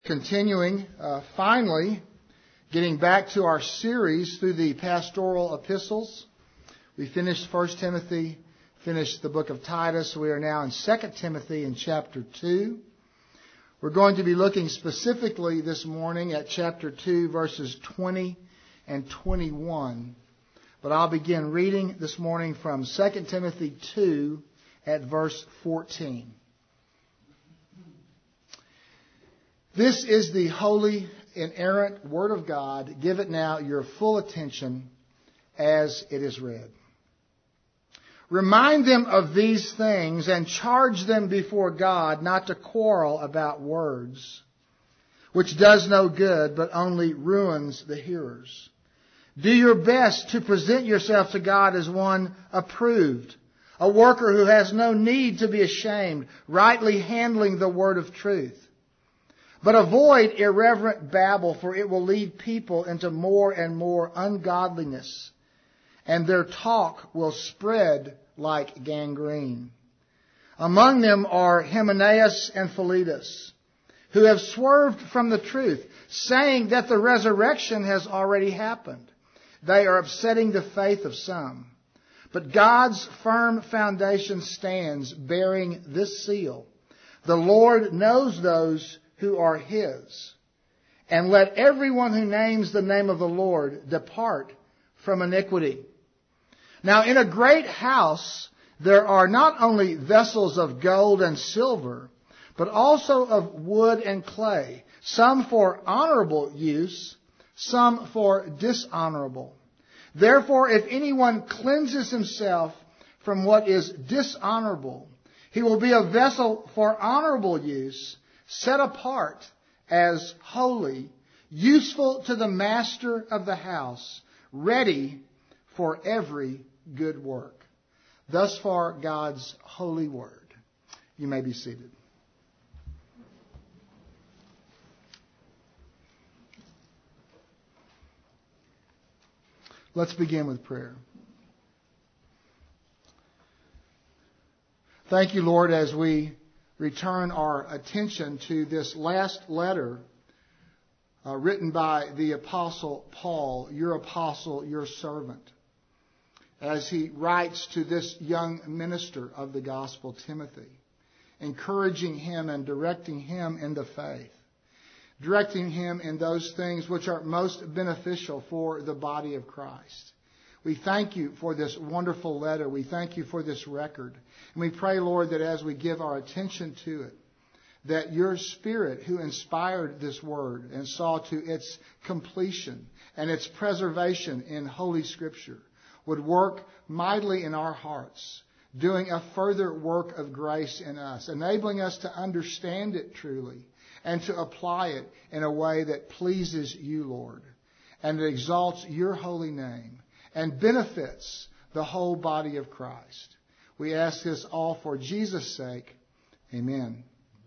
Continuing, finally, getting back to our series through the pastoral epistles. We finished 1 Timothy, finished the book of Titus. We are now in 2 Timothy in chapter 2. We're going to be looking specifically this morning at chapter 2, verses 20 and 21. But I'll begin reading this morning from 2 Timothy 2 at verse 14. This is the holy, inerrant Word of God. Give it now your full attention as it is read. Remind them of these things and charge them before God not to quarrel about words, which does no good but only ruins the hearers. Do your best to present yourself to God as one approved, a worker who has no need to be ashamed, rightly handling the word of truth. But avoid irreverent babble, for it will lead people into more and more ungodliness, and their talk will spread like gangrene. Among them are Hymenaeus and Philetus, who have swerved from the truth, saying that the resurrection has already happened. They are upsetting the faith of some. But God's firm foundation stands, bearing this seal: the Lord knows those who are His. And let everyone who names the name of the Lord depart from iniquity. Now in a great house there are not only vessels of gold and silver, but also of wood and clay, some for honorable use, some for dishonorable. Therefore, if anyone cleanses himself from what is dishonorable, he will be a vessel for honorable use, set apart as holy, useful to the master of the house, ready for every good work. Thus far, God's holy word. You may be seated. Let's begin with prayer. Thank you, Lord, as we return our attention to this last letter written by the Apostle Paul, your apostle, your servant, as he writes to this young minister of the gospel, Timothy, encouraging him and directing him in the faith, directing him in those things which are most beneficial for the body of Christ. We thank you for this wonderful letter. We thank you for this record. And we pray, Lord, that as we give our attention to it, that your Spirit, who inspired this word and saw to its completion and its preservation in Holy Scripture, would work mightily in our hearts, doing a further work of grace in us, enabling us to understand it truly and to apply it in a way that pleases you, Lord, and that exalts your holy name and benefits the whole body of Christ. We ask this all for Jesus' sake. Amen.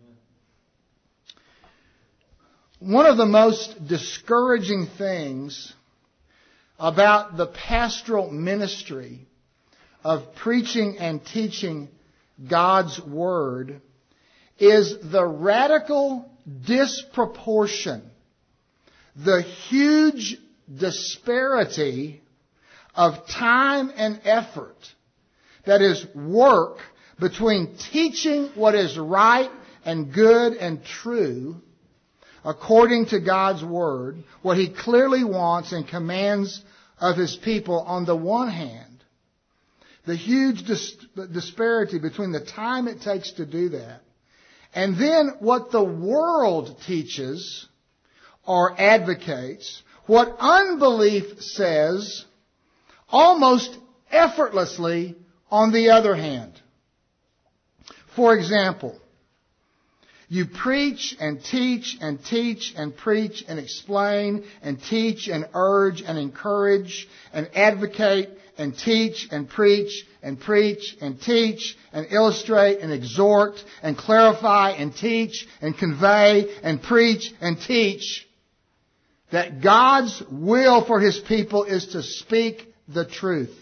One of the most discouraging things about the pastoral ministry of preaching and teaching God's Word is the radical disproportion, the huge disparity of time and effort, that is, work between teaching what is right and good and true according to God's Word, what He clearly wants and commands of His people on the one hand, the huge disparity between the time it takes to do that, and then what the world teaches or advocates, what unbelief says, almost effortlessly on the other hand. For example, you preach and teach and teach and preach and explain and teach and urge and encourage and advocate and teach and preach and preach and teach and illustrate and exhort and clarify and teach and convey and preach and teach that God's will for His people is to speak the truth,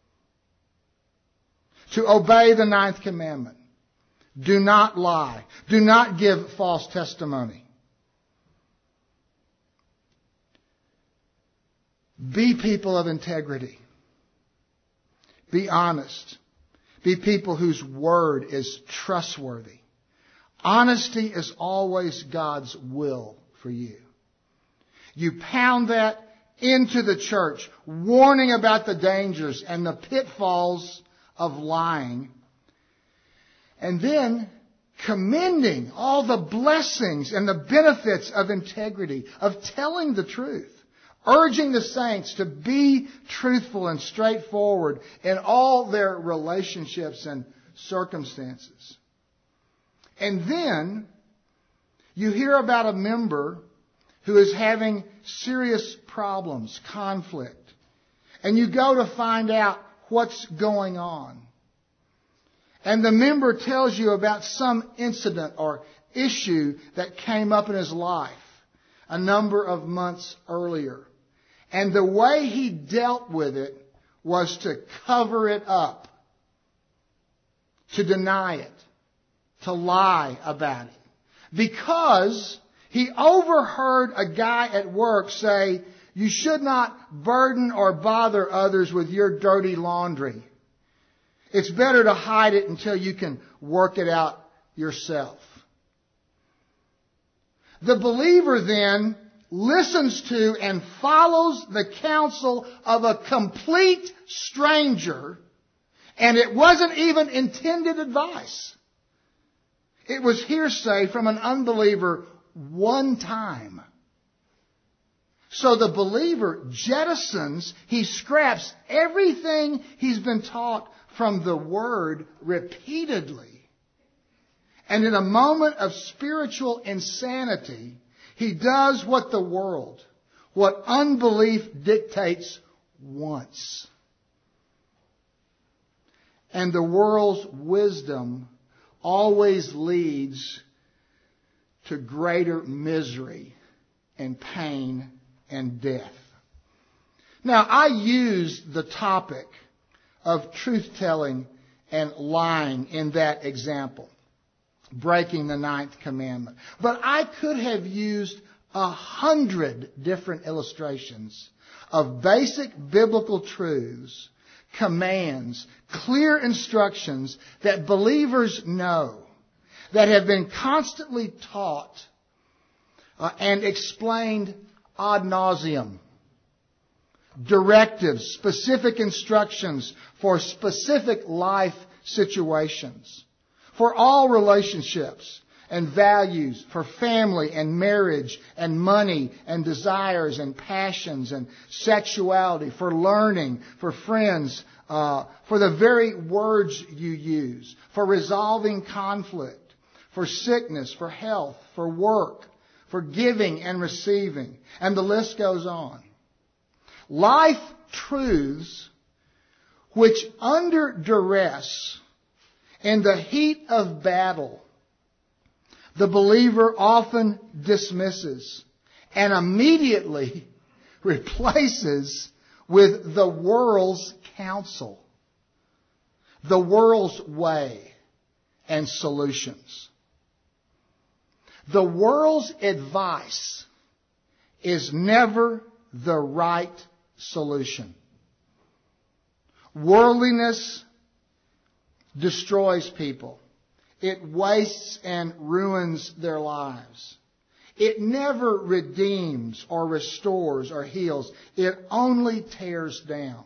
to obey the 9th commandment. Do not lie. Do not give false testimony. Be people of integrity. Be honest. Be people whose word is trustworthy. Honesty is always God's will for you. You pound that into the church, warning about the dangers and the pitfalls of lying, and then commending all the blessings and the benefits of integrity, of telling the truth, urging the saints to be truthful and straightforward in all their relationships and circumstances. And then you hear about a member who is having serious problems, conflict, and you go to find out what's going on. And the member tells you about some incident or issue that came up in his life a number of months earlier. And the way he dealt with it was to cover it up, to deny it, to lie about it. Because he overheard a guy at work say, "You should not burden or bother others with your dirty laundry. It's better to hide it until you can work it out yourself." The believer then listens to and follows the counsel of a complete stranger, and it wasn't even intended advice. It was hearsay from an unbeliever one time. So the believer jettisons, he scraps everything he's been taught from the Word repeatedly. And in a moment of spiritual insanity, he does what the world, what unbelief dictates, wants. And the world's wisdom always leads to greater misery and pain and death. Now, I used the topic of truth-telling and lying in that example, breaking the 9th commandment. But I could have used 100 different illustrations of basic biblical truths, commands, clear instructions that believers know, that have been constantly taught and explained ad nauseum. Directives, specific instructions for specific life situations, for all relationships and values, for family and marriage and money and desires and passions and sexuality, for learning, for friends, for the very words you use, for resolving conflict, for sickness, for health, for work, for giving and receiving, and the list goes on. Life truths which under duress, in the heat of battle, the believer often dismisses and immediately replaces with the world's counsel, the world's way and solutions. The world's advice is never the right solution. Worldliness destroys people. It wastes and ruins their lives. It never redeems or restores or heals. It only tears down.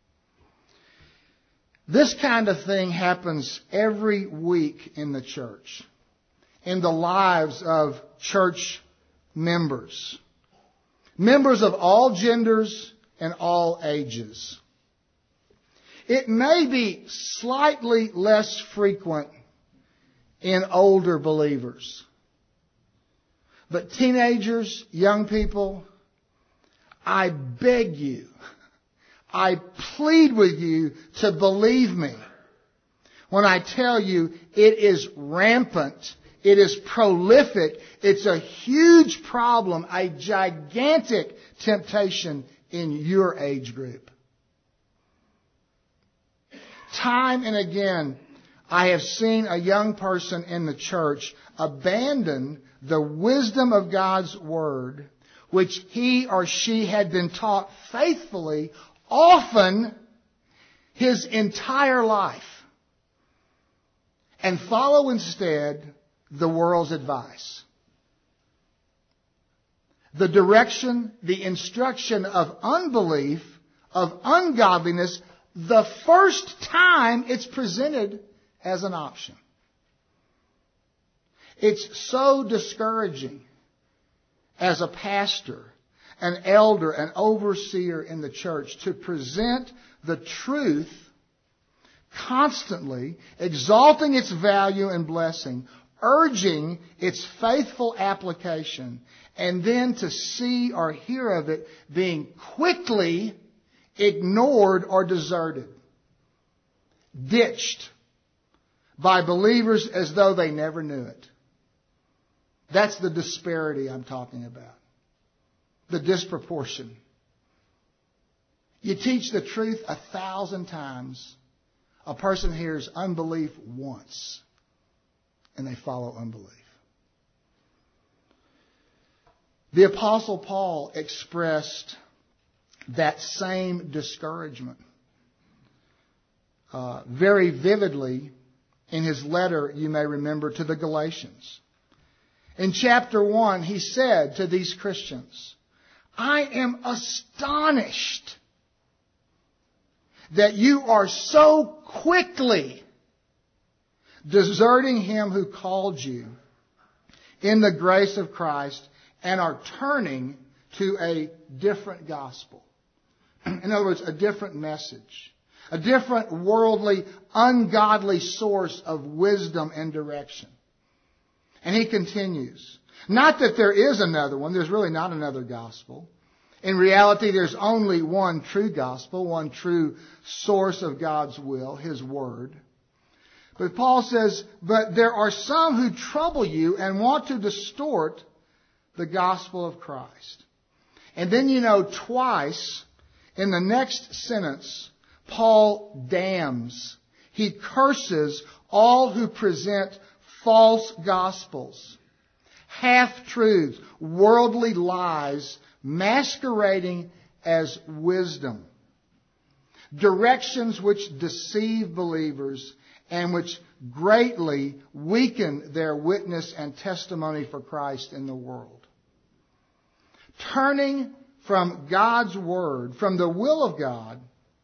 This kind of thing happens every week in the church, in the lives of church members. Members of all genders and all ages. It may be slightly less frequent in older believers. But teenagers, young people, I beg you, I plead with you to believe me when I tell you it is rampant, it is prolific, it's a huge problem, a gigantic temptation in your age group. Time and again, I have seen a young person in the church abandon the wisdom of God's Word which he or she had been taught faithfully, often his entire life, and follow instead the world's advice. The direction, the instruction of unbelief, of ungodliness, the first time it's presented as an option. It's so discouraging as a pastor, an elder, an overseer in the church to present the truth constantly, exalting its value and blessing, urging its faithful application, and then to see or hear of it being quickly ignored or deserted, ditched by believers as though they never knew it. That's the disparity I'm talking about. The disproportion. You teach the truth 1,000 times. A person hears unbelief once, and they follow unbelief. The Apostle Paul expressed that same discouragement very vividly in his letter, you may remember, to the Galatians. In chapter 1, he said to these Christians, I am astonished that you are so quickly deserting him who called you in the grace of Christ and are turning to a different gospel. In other words, a different message. A different worldly, ungodly source of wisdom and direction. And he continues. Not that there is another one. There's really not another gospel. In reality, there's only one true gospel, one true source of God's will, His Word. But Paul says, but there are some who trouble you and want to distort the gospel of Christ. And then, twice in the next sentence, Paul damns. He curses all who present false gospels, half-truths, worldly lies, masquerading as wisdom. Directions which deceive believers and which greatly weaken their witness and testimony for Christ in the world. Turning from God's Word, from the will of God,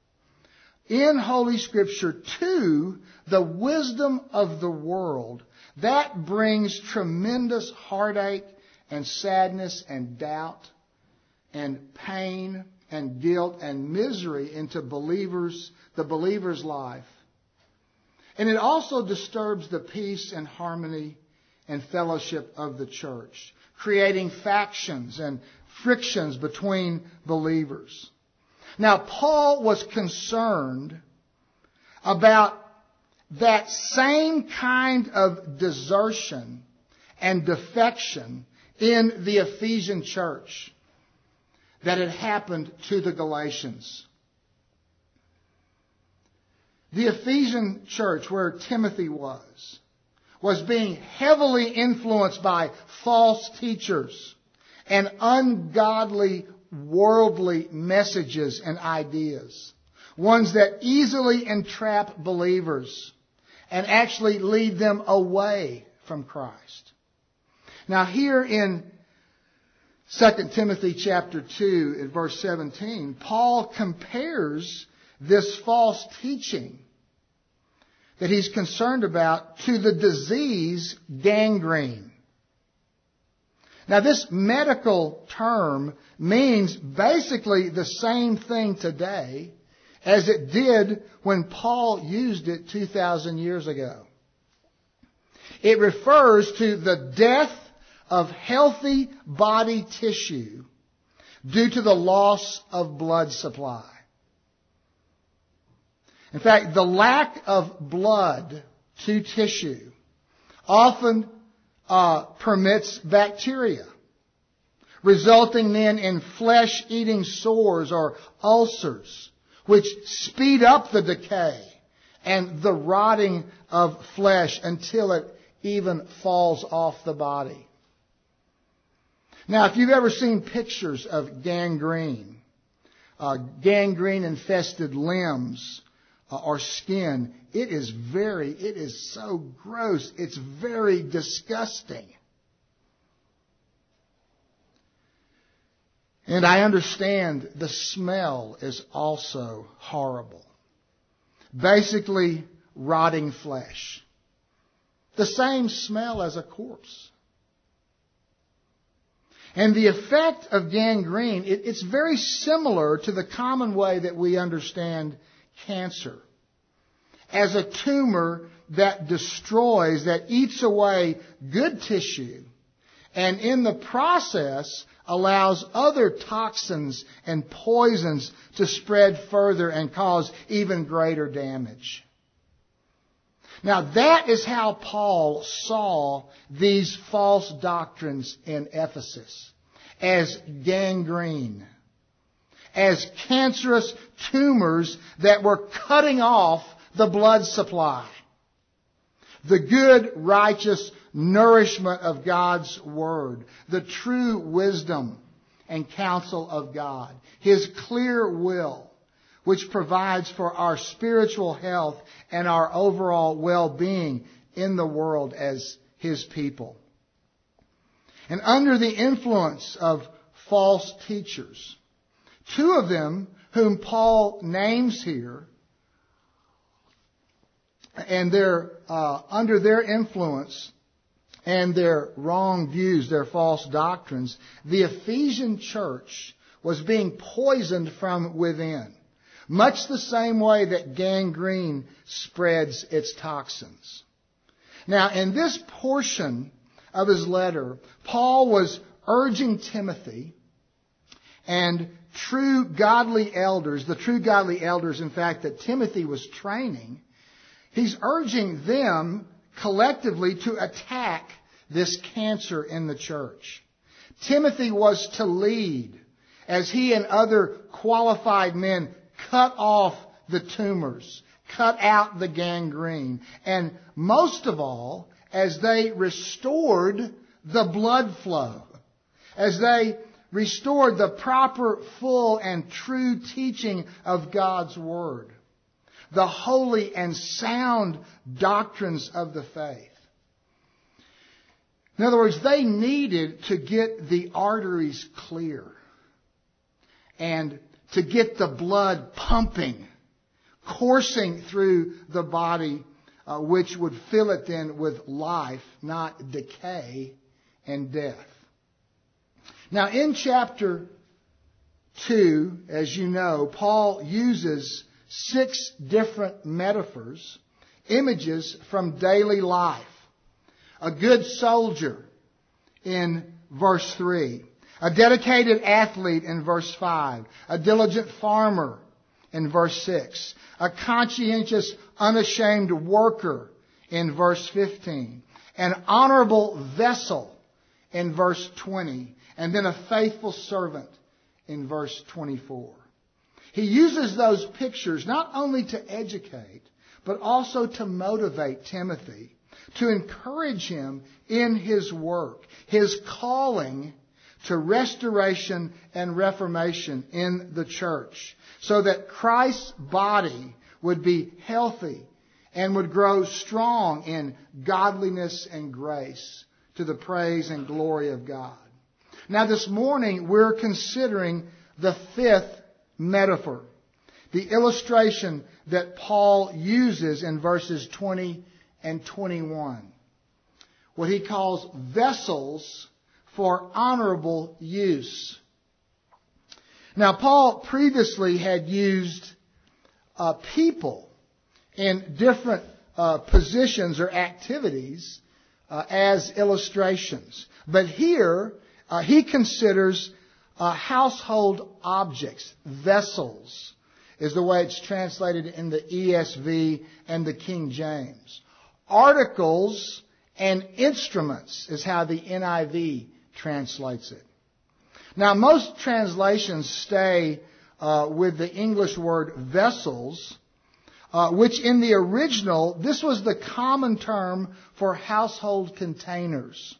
in Holy Scripture to the wisdom of the world, that brings tremendous heartache and sadness and doubt and pain and guilt and misery into the believer's life. And it also disturbs the peace and harmony and fellowship of the church, creating factions and frictions between believers. Now, Paul was concerned about that same kind of desertion and defection in the Ephesian church that had happened to the Galatians. The Ephesian church, where Timothy was being heavily influenced by false teachers and ungodly worldly messages and ideas. Ones that easily entrap believers and actually lead them away from Christ. Now here in 2 Timothy chapter 2 in verse 17, Paul compares this false teaching that he's concerned about to the disease gangrene. Now this medical term means basically the same thing today as it did when Paul used it 2,000 years ago. It refers to the death of healthy body tissue due to the loss of blood supply. In fact, the lack of blood to tissue often permits bacteria, resulting then in flesh-eating sores or ulcers, which speed up the decay and the rotting of flesh until it even falls off the body. Now, if you've ever seen pictures of gangrene, gangrene-infested limbs or skin, it is so gross. It's very disgusting. And I understand the smell is also horrible. Basically, rotting flesh. The same smell as a corpse. And the effect of gangrene, it's very similar to the common way that we understand cancer. As a tumor that destroys, that eats away good tissue, and in the process allows other toxins and poisons to spread further and cause even greater damage. Now that is how Paul saw these false doctrines in Ephesus, as gangrene, as cancerous tumors that were cutting off the blood supply. The good, righteous nourishment of God's Word, the true wisdom and counsel of God, His clear will, which provides for our spiritual health and our overall well-being in the world as His people. And under the influence of false teachers, two of them whom Paul names here, and they're under their influence and their wrong views, their false doctrines, the Ephesian church was being poisoned from within, much the same way that gangrene spreads its toxins. Now, in this portion of his letter, Paul was urging Timothy and the true godly elders, in fact, that Timothy was training, he's urging them collectively to attack this cancer in the church. Timothy was to lead as he and other qualified men cut off the tumors, cut out the gangrene, and most of all, as they restored the blood flow, as they restored the proper, full, and true teaching of God's Word, the holy and sound doctrines of the faith. In other words, they needed to get the arteries clear and to get the blood pumping, coursing through the body, which would fill it then with life, not decay and death. Now, in chapter 2, as you know, Paul uses 6 different metaphors, images from daily life. A good soldier in verse 3. A dedicated athlete in verse 5. A diligent farmer in verse 6. A conscientious, unashamed worker in verse 15. An honorable vessel in verse 20. And then a faithful servant in verse 24. He uses those pictures not only to educate, but also to motivate Timothy, to encourage him in his work, his calling to restoration and reformation in the church, so that Christ's body would be healthy and would grow strong in godliness and grace to the praise and glory of God. Now this morning we're considering the 5th metaphor, the illustration that Paul uses in verses 20 and 21. What he calls vessels for honorable use. Now, Paul previously had used people in different positions or activities as illustrations. But here, he considers household objects, vessels, is the way it's translated in the ESV and the King James. Articles and instruments is how the NIV translates it. Now, most translations stay with the English word vessels, which in the original, this was the common term for household containers,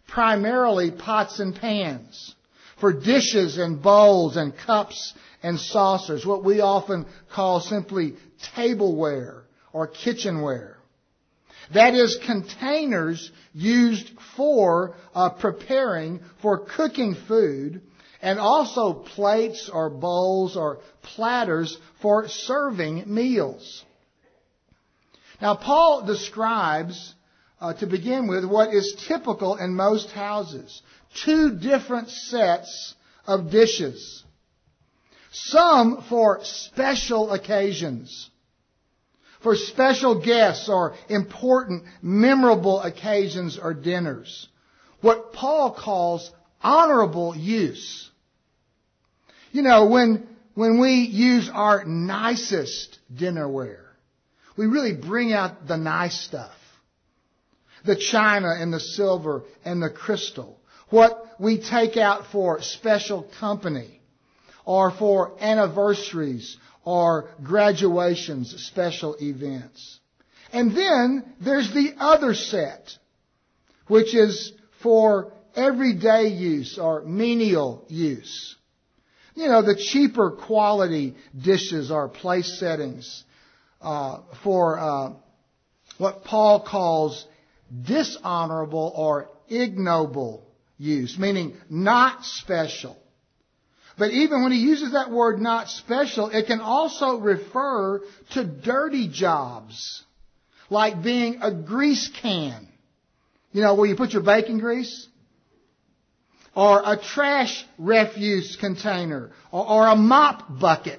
primarily pots and pans, for dishes and bowls and cups and saucers, what we often call simply tableware or kitchenware. That is, containers used for preparing, for cooking food, and also plates or bowls or platters for serving meals. Now, Paul describes, to begin with, what is typical in most houses. Two different sets of dishes. Some for special occasions, for special guests or important, memorable occasions or dinners. What Paul calls honorable use. You know, when we use our nicest dinnerware, we really bring out the nice stuff. The china and the silver and the crystal. What we take out for special company or for anniversaries or graduations, special events. And then there's the other set, which is for everyday use or menial use. You know, the cheaper quality dishes or place settings for what Paul calls dishonorable or ignoble use, meaning not special. But even when he uses that word not special, it can also refer to dirty jobs, like being a grease can. You know, where you put your bacon grease? Or a trash refuse container, or a mop bucket.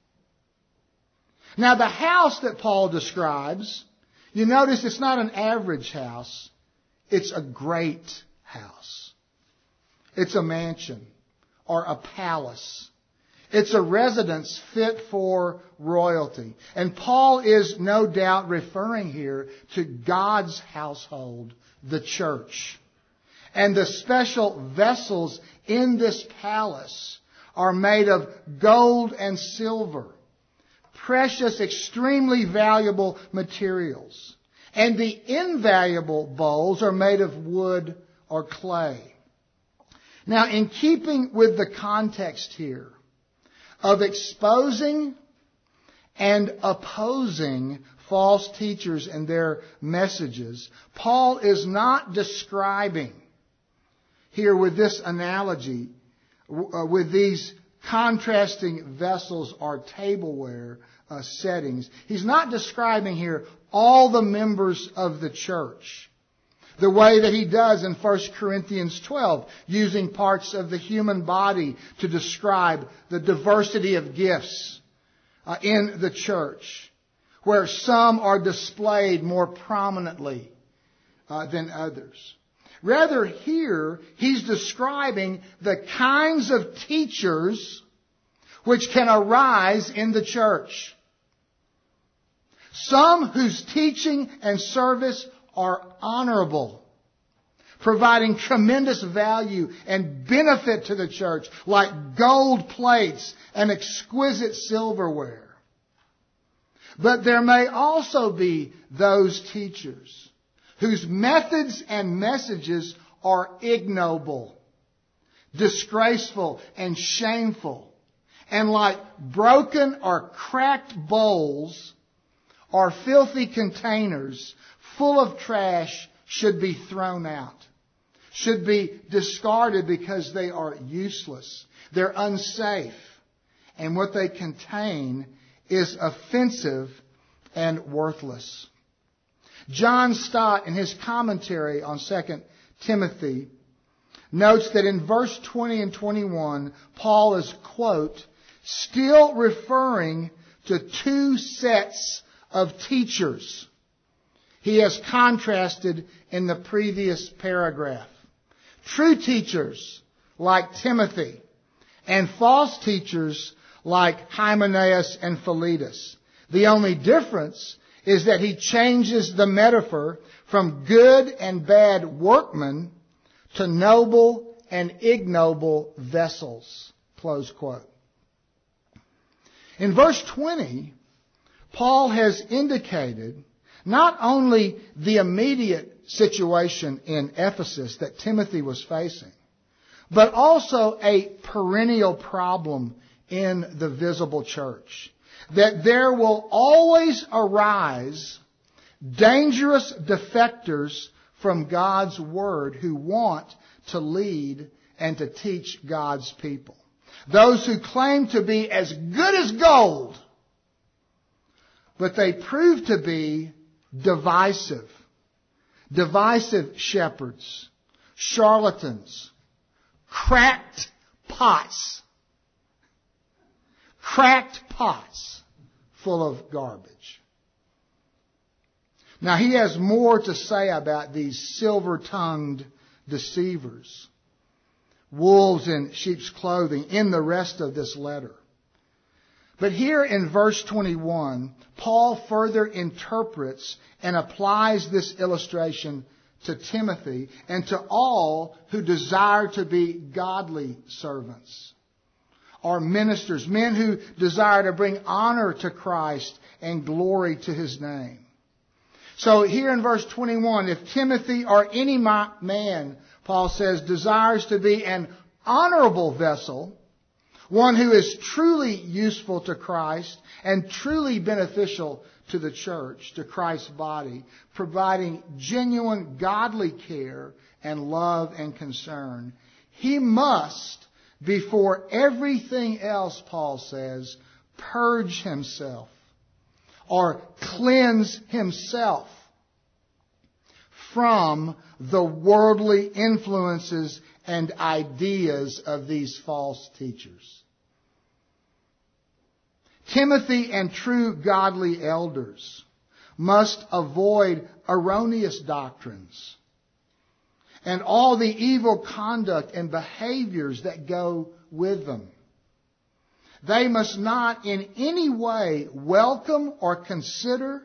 Now, the house that Paul describes, you notice it's not an average house. It's a great house. It's a mansion or a palace. It's a residence fit for royalty. And Paul is no doubt referring here to God's household, the church. And the special vessels in this palace are made of gold and silver, precious, extremely valuable materials. And the invaluable bowls are made of wood or clay. Now, in keeping with the context here of exposing and opposing false teachers and their messages, Paul is not describing here with this analogy, with these contrasting vessels or tableware settings. He's not describing here all the members of the church, the way that he does in 1 Corinthians 12, using parts of the human body to describe the diversity of gifts in the church, where some are displayed more prominently than others. Rather, here, he's describing the kinds of teachers which can arise in the church. Some whose teaching and service are honorable, providing tremendous value and benefit to the church, like gold plates and exquisite silverware. But there may also be those teachers whose methods and messages are ignoble, disgraceful, and shameful, and like broken or cracked bowls or filthy containers full of trash should be thrown out, should be discarded because they are useless, they're unsafe, and what they contain is offensive and worthless. John Stott, in his commentary on 2 Timothy, notes that in verse 20 and 21, Paul is, quote, still referring to two sets of teachers he has contrasted in the previous paragraph. True teachers like Timothy and false teachers like Hymenaeus and Philetus. The only difference is that he changes the metaphor from good and bad workmen to noble and ignoble vessels. Close quote. In verse 20, Paul has indicated not only the immediate situation in Ephesus that Timothy was facing, but also a perennial problem in the visible church. That there will always arise dangerous defectors from God's Word who want to lead and to teach God's people. Those who claim to be as good as gold, but they prove to be divisive. Divisive shepherds, charlatans, cracked pots full of garbage. Now he has more to say about these silver-tongued deceivers, wolves in sheep's clothing, in the rest of this letter. But here in verse 21, Paul further interprets and applies this illustration to Timothy and to all who desire to be godly servants or ministers, men who desire to bring honor to Christ and glory to His name. So here in verse 21, if Timothy or any man, Paul says, desires to be an honorable vessel, one who is truly useful to Christ and truly beneficial to the church, to Christ's body, providing genuine godly care and love and concern, he must, before everything else, Paul says, purge himself or cleanse himself from the worldly influences and ideas of these false teachers. Timothy and true godly elders must avoid erroneous doctrines and all the evil conduct and behaviors that go with them. They must not in any way welcome or consider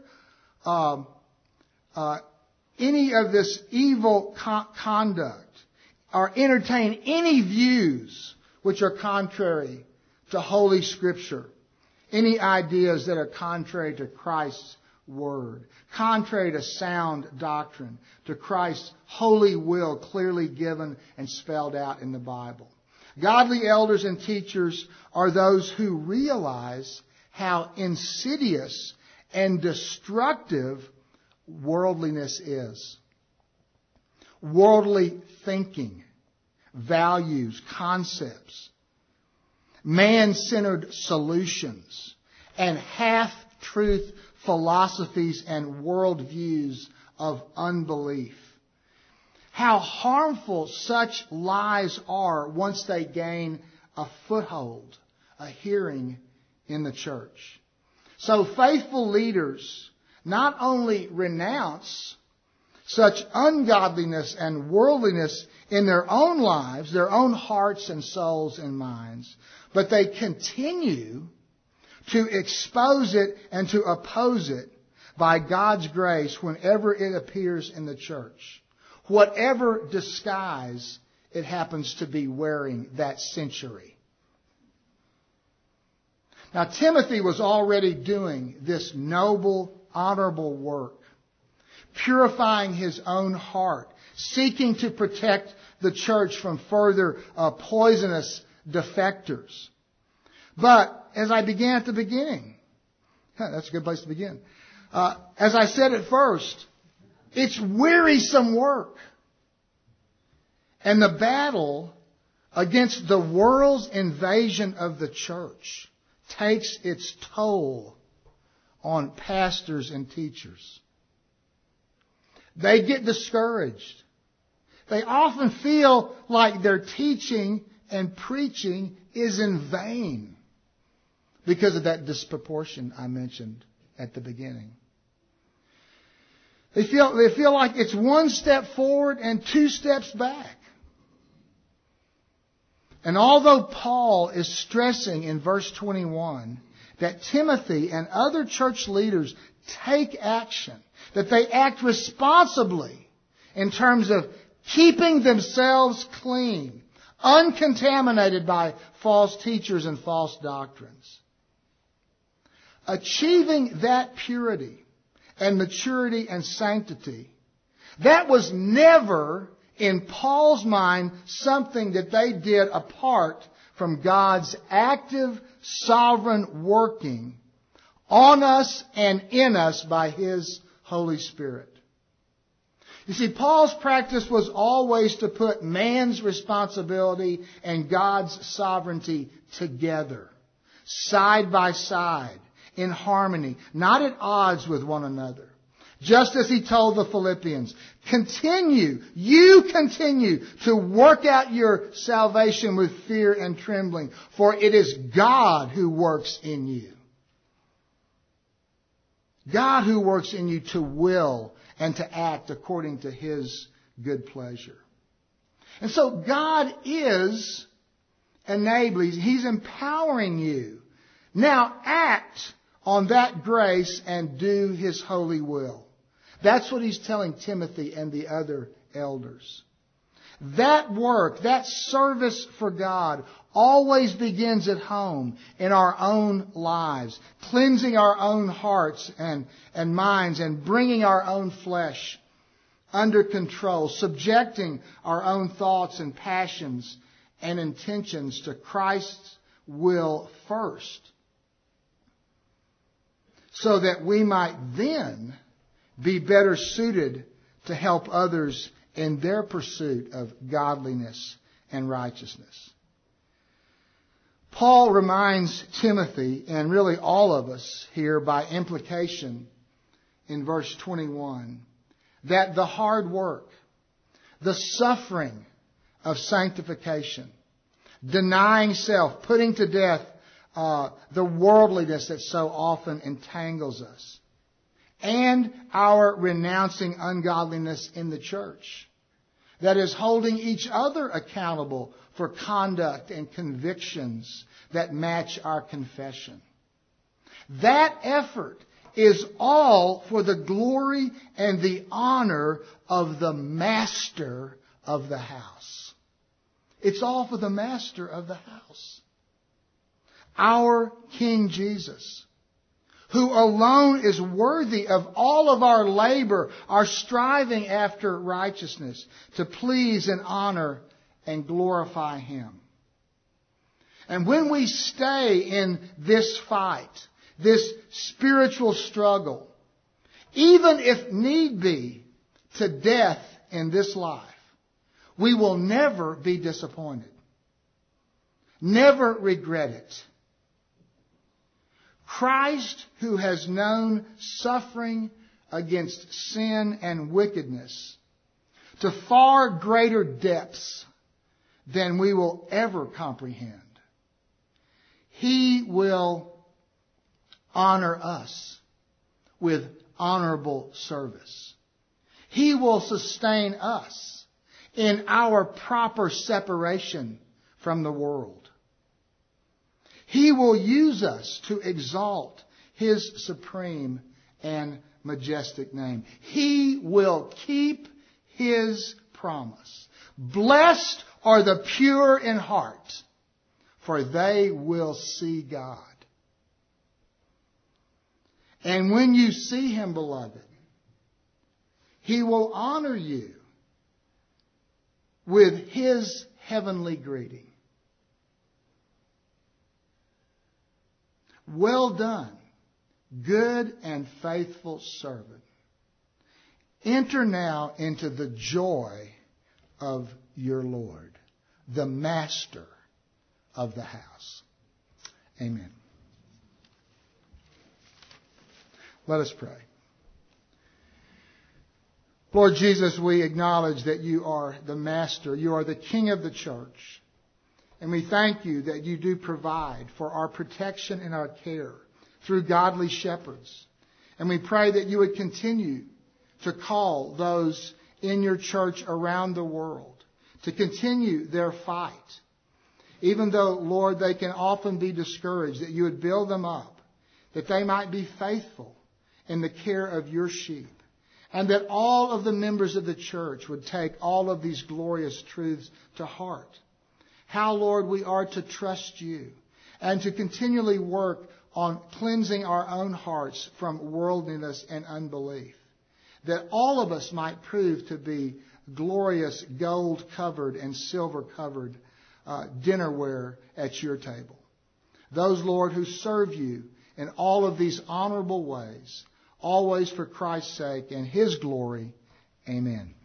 any of this evil conduct or entertain any views which are contrary to Holy Scripture, any ideas that are contrary to Christ's Word, contrary to sound doctrine, to Christ's holy will clearly given and spelled out in the Bible. Godly elders and teachers are those who realize how insidious and destructive worldliness is. Worldly thinking, values, concepts, man-centered solutions, and half-truth philosophies and worldviews of unbelief. How harmful such lies are once they gain a foothold, a hearing in the church. So faithful leaders not only renounce such ungodliness and worldliness in their own lives, their own hearts and souls and minds, but they continue to expose it and to oppose it by God's grace whenever it appears in the church, whatever disguise it happens to be wearing that century. Now, Timothy was already doing this noble, honorable work, purifying his own heart, seeking to protect the church from further poisonous defectors. But, as I began at the beginning, that's a good place to begin. As I said at first, it's wearisome work. And the battle against the world's invasion of the church takes its toll on pastors and teachers. They get discouraged. They often feel like their teaching and preaching is in vain because of that disproportion I mentioned at the beginning. They feel like it's one step forward and two steps back. And although Paul is stressing in verse 21 that Timothy and other church leaders take action, that they act responsibly in terms of keeping themselves clean, uncontaminated by false teachers and false doctrines. Achieving that purity and maturity and sanctity That was never, in Paul's mind, something that they did apart from God's active, sovereign working on us and in us by His Holy Spirit. You see, Paul's practice was always to put man's responsibility and God's sovereignty together, side by side, in harmony, not at odds with one another. Just as he told the Philippians, you continue to work out your salvation with fear and trembling, for it is God who works in you. God who works in you to will and to act according to His good pleasure. And so God is enabling, He's empowering you. Now act on that grace and do His holy will. That's what He's telling Timothy and the other elders. That work, that service for God always begins at home in our own lives, cleansing our own hearts and minds and bringing our own flesh under control, subjecting our own thoughts and passions and intentions to Christ's will first, so that we might then be better suited to help others in their pursuit of godliness and righteousness. Paul reminds Timothy, and really all of us here by implication in verse 21, that the hard work, the suffering of sanctification, denying self, putting to death the worldliness that so often entangles us, and our renouncing ungodliness in the church, that is, holding each other accountable for conduct and convictions that match our confession. That effort is all for the glory and the honor of the master of the house. It's all for the master of the house. Our King Jesus, who alone is worthy of all of our labor, our striving after righteousness, to please and honor and glorify Him. And when we stay in this fight, this spiritual struggle, even if need be, to death in this life, we will never be disappointed. Never regret it. Christ, who has known suffering against sin and wickedness to far greater depths than we will ever comprehend, He will honor us with honorable service. He will sustain us in our proper separation from the world. He will use us to exalt His supreme and majestic name. He will keep His promise. Blessed are the pure in heart, for they will see God. And when you see Him, beloved, He will honor you with His heavenly greeting. Well done, good and faithful servant. Enter now into the joy of your Lord, the master of the house. Amen. Let us pray. Lord Jesus, we acknowledge that You are the master. You are the King of the church. And we thank You that You do provide for our protection and our care through godly shepherds. And we pray that You would continue to call those in Your church around the world to continue their fight. Even though, Lord, they can often be discouraged, that You would build them up, that they might be faithful in the care of Your sheep. And that all of the members of the church would take all of these glorious truths to heart. How, Lord, we are to trust You and to continually work on cleansing our own hearts from worldliness and unbelief. that all of us might prove to be glorious gold-covered and silver-covered dinnerware at your table. Those, Lord, who serve you in all of these honorable ways, always for Christ's sake and His glory. Amen.